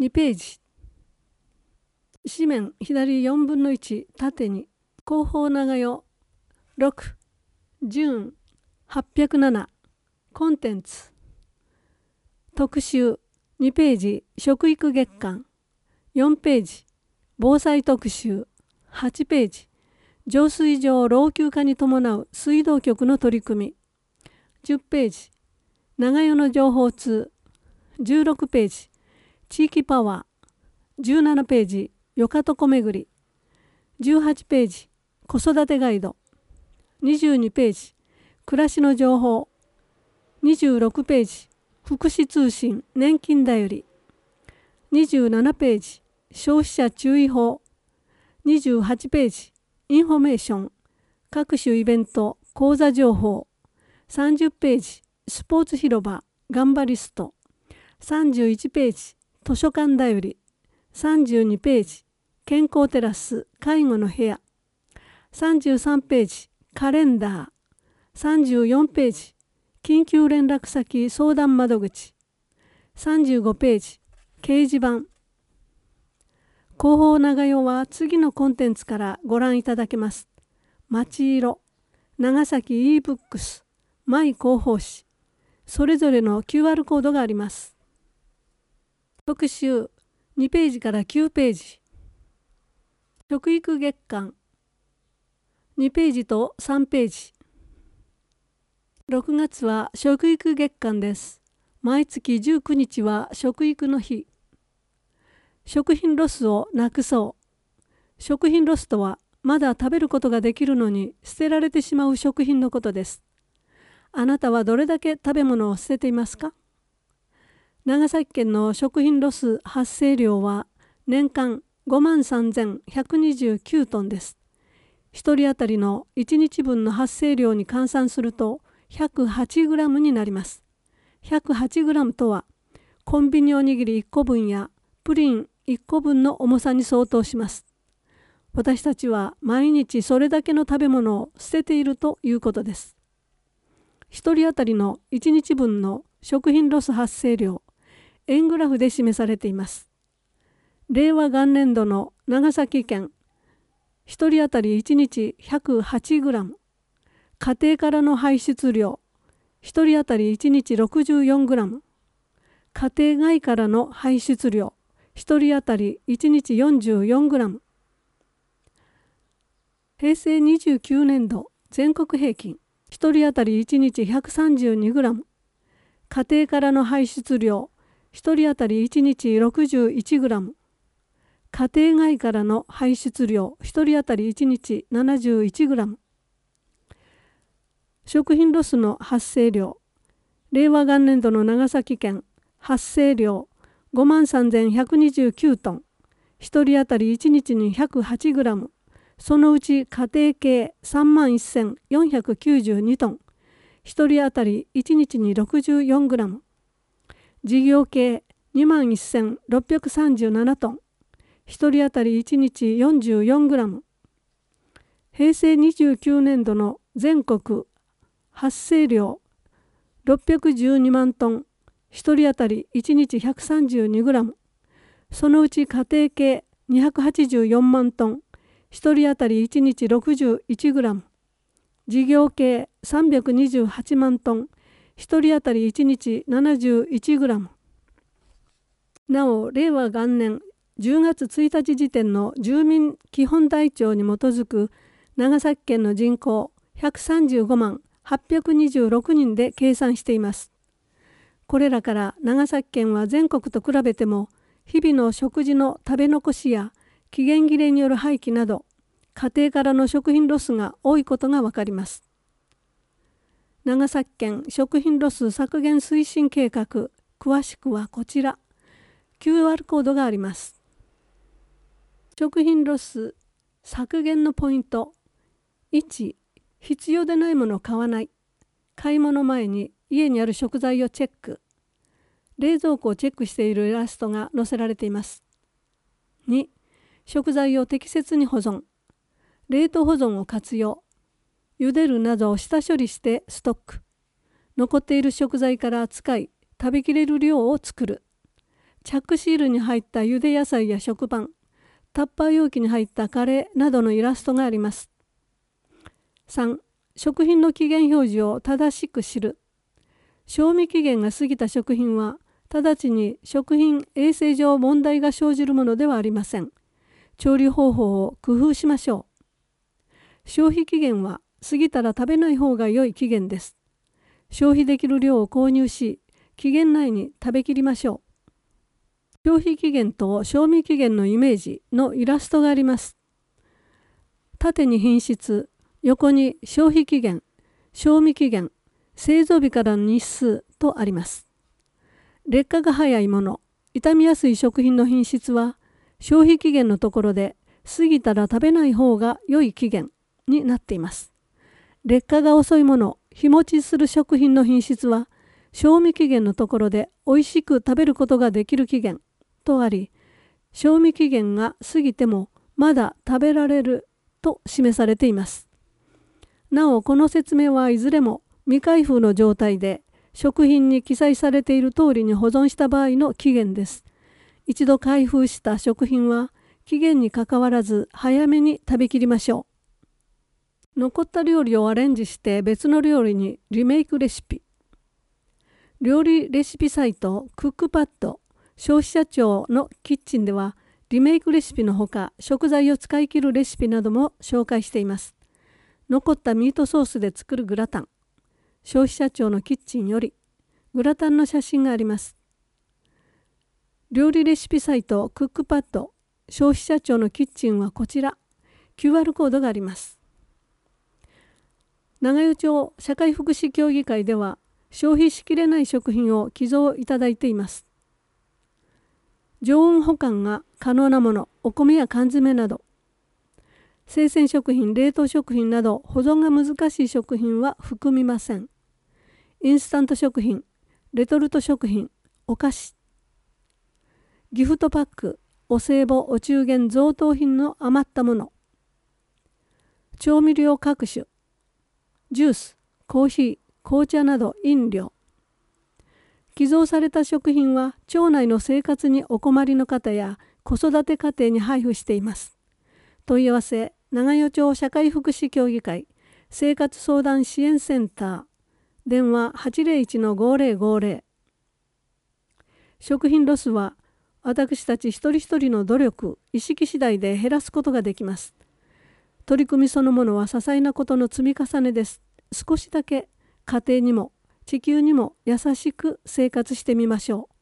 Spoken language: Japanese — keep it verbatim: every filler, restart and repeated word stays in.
にページ。紙面左よんぶんのいち縦に後方長よろく順はっぴゃくななコンテンツ特集にページ食育月間よんページ防災特集はちページ浄水場老朽化に伴う水道局の取り組みじゅっページ長与の情報通じゅうろくページ地域パワーじゅうななページよかとこ巡りじゅうはちページ子育てガイドにじゅうにページ暮らしの情報にじゅうろくページ福祉通信年金だよりにじゅうななページ消費者注意報にじゅうはちページインフォメーション各種イベント講座情報さんじゅうページスポーツ広場頑張りストさんじゅういちページ図書館だよりさんじゅうにページ健康テラス介護の部屋さんじゅうさんページカレンダーさんじゅうよんページ緊急連絡先相談窓口さんじゅうごページ掲示板広報長代は次のコンテンツからご覧いただけます。町色長崎 e ブックスマイ広報誌それぞれの キューアール コードがあります。特集にページからきゅうページ食育月間にページとさんページろくがつは食育月間です。毎月じゅうくにちは食育の日。食品ロスをなくそう。食品ロスとはまだ食べることができるのに捨てられてしまう食品のことです。あなたはどれだけ食べ物を捨てていますか？長崎県の食品ロス発生量は年間ごまんさんぜんひゃくにじゅうきゅうトンです。ひとり当たりのいちにちぶんの発生量に換算するとひゃくはちグラムになります。ひゃくはちグラムとはコンビニおにぎりいっこぶんやプリンいっこぶんの重さに相当します。私たちは毎日それだけの食べ物を捨てているということです。ひとり当たりのいちにちぶんの食品ロス発生量、円グラフで示されています。令和元年度の長崎県、ひとり当たりいちにちひゃくはちグラム、家庭からの排出量、ひとり当たりいちにちろくじゅうよんグラム、家庭外からの排出量、ひとり当たりいちにちよんじゅうよんグラム。平成にじゅうきゅうねんど全国平均、ひとり当たりいちにちひゃくさんじゅうにグラム、家庭からの排出量、ひとり当たりいちにちろくじゅういちグラム、家庭外からの排出量、ひとり当たりいちにちななじゅういちグラム。食品ロスの発生量、令和元年度の長崎県、発生量ごまんさんぜんひゃくにじゅうきゅうトン、ひとり当たりいちにちにひゃくはちグラム、そのうち家庭系さんまんせんよんひゃくきゅうじゅうにトン、ひとり当たりいちにちにろくじゅうよんグラム、事業系にまんせんろっぴゃくさんじゅうななトン、ひとり当たりいちにちよんじゅうよんグラム。平成にじゅうきゅうねんどの全国発生量ろっぴゃくじゅうにまんトン、ひとり当たりいちにちひゃくさんじゅうにグラム、そのうち家庭系にひゃくはちじゅうよんまんトン、ひとり当たりいちにちろくじゅういちグラム、事業系さんびゃくにじゅうはちまんトン、ひとり当たりいちにちななじゅういちグラム。なお、令和元年じゅうがつついたち時点の住民基本台帳に基づく長崎県の人口ひゃくさんじゅうごまんはっぴゃくにじゅうろくにんで計算しています。これらから長崎県は全国と比べても日々の食事の食べ残しや期限切れによる廃棄など家庭からの食品ロスが多いことがわかります。長崎県食品ロス削減推進計画、詳しくはこちら キューアール コードがあります。食品ロス削減のポイントいち、必要でないものを買わない。買い物前に家にある食材をチェック。冷蔵庫をチェックしているイラストが載せられています。に、食材を適切に保存。冷凍保存を活用。茹でるなどを下処理してストック。残っている食材から使い、食べきれる量を作る。 チャックシールに入った茹で野菜や食パン、タッパー容器に入ったカレーなどのイラストがあります。さん. 食品の期限表示を正しく知る。賞味期限が過ぎた食品は直ちに食品衛生上問題が生じるものではありません。調理方法を工夫しましょう。消費期限は過ぎたら食べない方が良い期限です。消費できる量を購入し、期限内に食べきりましょう。消費期限と賞味期限のイメージのイラストがあります。縦に品質、横に消費期限、賞味期限、製造日からの日数とあります。劣化が早いもの、傷みやすい食品の品質は消費期限のところで過ぎたら食べない方が良い期限になっています。劣化が遅いもの、日持ちする食品の品質は賞味期限のところで美味しく食べることができる期限とあり、賞味期限が過ぎてもまだ食べられると示されています。なお、この説明はいずれも未開封の状態で食品に記載されている通りに保存した場合の期限です。一度開封した食品は期限にかかわらず早めに食べきりましょう。残った料理をアレンジして別の料理にリメイクレシピ。料理レシピサイトクックパッド消費者庁のキッチンではリメイクレシピのほか食材を使い切るレシピなども紹介しています。残ったミートソースで作るグラタン。消費者庁のキッチンよりグラタンの写真があります。料理レシピサイトクックパッド消費者庁のキッチンはこちら キューアール コードがあります。長与町社会福祉協議会では消費しきれない食品を寄贈いただいています。常温保管が可能なもの、お米や缶詰など、生鮮食品、冷凍食品など保存が難しい食品は含みません。インスタント食品、レトルト食品、お菓子、ギフトパック、お歳暮、お中元、贈答品の余ったもの、調味料各種、ジュース、コーヒー、紅茶など飲料。寄贈された食品は町内の生活にお困りの方や子育て家庭に配布しています。問い合わせ、長与町社会福祉協議会生活相談支援センター、電話 はちゼロいちのごゼロごゼロ。食品ロスは私たち一人一人の努力、意識次第で減らすことができます。取り組みそのものは些細なことの積み重ねです。少しだけ家庭にも地球にも優しく生活してみましょう。